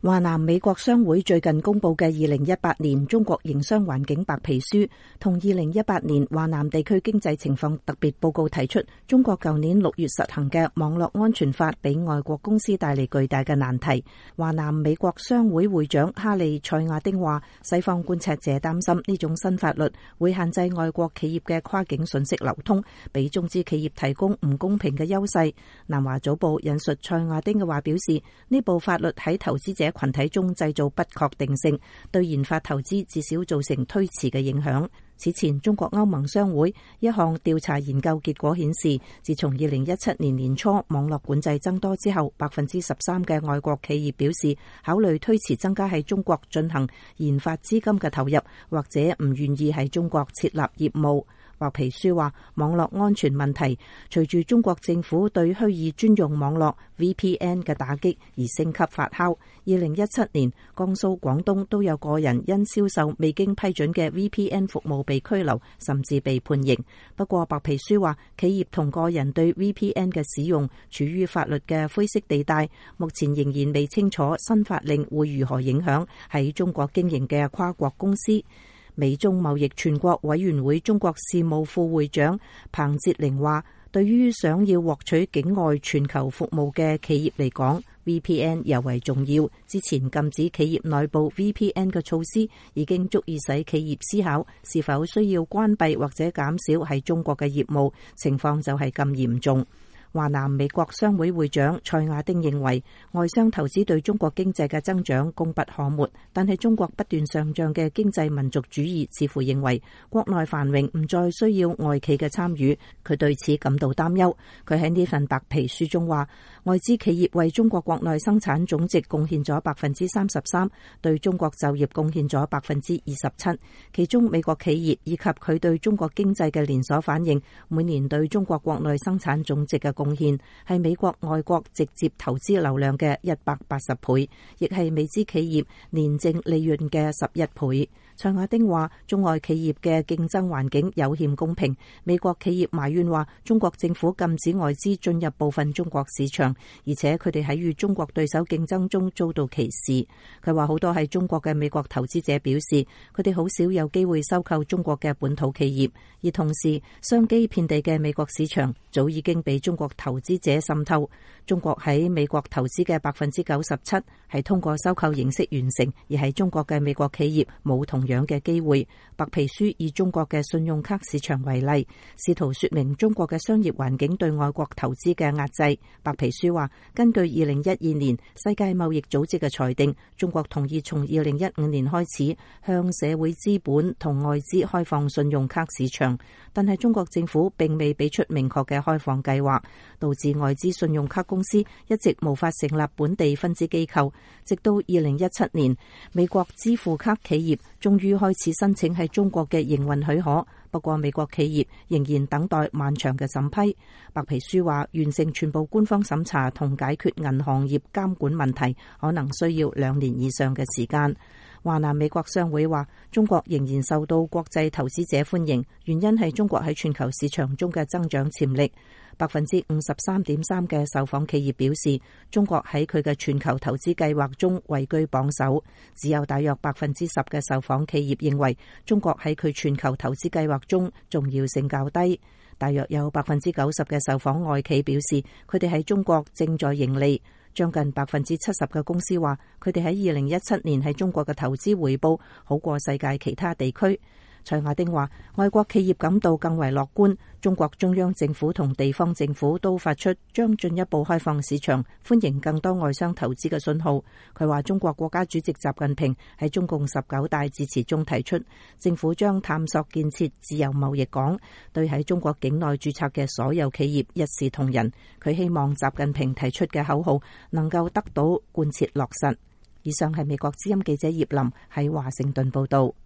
華南美國商會最近公布嘅2018年中國營商環境白皮書同2018年華南地區經濟情況特別報告提出，中國舊年6月實行嘅網絡安全法俾外國公司帶嚟巨大嘅難題。華南美國商會會長哈利塞亞丁話，西方觀察者擔心呢種新法律會限制外國企業嘅跨境信息流通，俾中資企業提供唔公平嘅優勢。南華早報引述塞亞丁嘅話表示，呢部法律喺投資者群體中製造不確定性，對研發投資至少造成推遲嘅影響。此前，中國歐盟商會一項調查研究結果顯示，自從2017年年初網絡管制增多之後，13%嘅外國企業表示考慮推遲增加喺中國進行研發資金嘅投入，或者唔願意喺中國設立業務。白皮書話，網絡安全問題隨住中國政府對虛擬專用網絡 VPN 嘅打擊而升級發酵。2017年，江蘇、廣東都有個人因銷售未經批准嘅 VPN 服務被拘留，甚至被判刑。不過，白皮書話，企業同個人對 VPN 嘅使用處於法律嘅灰色地帶，目前仍然未清楚新法令會如何影響喺中國經營嘅跨國公司。美中貿易全國委員會中國事務副會長彭哲玲話，對於想要獲取境外全球服務嘅企業嚟講， VPN 尤為重要。之前禁止企業內部 VPN 嘅措施已經足以使企業思考是否需要關閉或者減少喺中國嘅業務，情況就係咁嚴重。華南美國商會會長塞亞丁認為，外商投資對中國經濟嘅增長功不可沒，但係中國不斷上漲嘅經濟民族主義似乎認為國內繁榮唔再需要外企嘅參與，佢對此感到擔憂。佢喺呢份白皮書中話，外資企業為中國國內生產總值貢獻咗33%，對中國就業貢獻咗27%，其中美國企業以及佢對中國經濟嘅連鎖反應，每年對中國國內生產總值嘅貢獻係美國外國直接投資流量嘅180倍，亦係美資企業年淨利潤嘅11倍。塞亞丁話，中外企業嘅競爭環境有欠公平。美國企業埋怨話，中國政府禁止外資進入部分中國市場，而且佢哋喺與中國對手競爭中遭到歧視。佢話好多係中國嘅美國投資者表示，佢哋好少有機會收購中國嘅本土企業，而同時商機遍地嘅美國市場早已經被中國投資者滲透。中國喺美國投資嘅97%係通過收購形式完成，而喺中國嘅美國企業冇同樣嘅機會。白皮書以中國嘅信用卡市場為例，試圖說明中國嘅商業環境對外國投資嘅壓制。白皮書話，根據2012年世界貿易組織嘅裁定，中國同意從2015年開始向社會資本同外資開放信用卡市場，但係中國政府並未俾出明確嘅開放計劃，導致外資信用卡公司一直無法成立本地分支機構。直到2017年，美國支付卡企業終於開始申請喺中國嘅營運許可，不過美國企業仍然等待漫長嘅審批。白皮書話，完成全部官方審查同解決銀行業監管問題，可能需要2年以上嘅時間。華南美國商會話，中國仍然受到國際投資者歡迎，原因係中國喺全球市場中嘅增長潛力。53.3% 嘅受訪企業表示，中國喺佢嘅全球投資計劃中位居榜首，只有大約10%嘅受訪企業認為中國喺佢全球投資計劃中重要性較低。大約有90%嘅受訪外企表示，佢哋喺中國正在盈利。將近70%嘅公司話，佢哋喺2017年喺中國嘅投資回報好過世界其他地區。塞亞丁話，外國企業感到更為樂觀，中國中央政府同地方政府都發出將進一步開放市場、歡迎更多外商投資嘅信號。佢話，中國國家主席習近平喺中共19大致辭中提出，政府將探索建設自由貿易港，對喺中國境內註冊嘅所有企業一視同仁。佢希望習近平提出嘅口號能夠得到貫徹落實。以上係美國之音記者葉林喺華盛頓報道。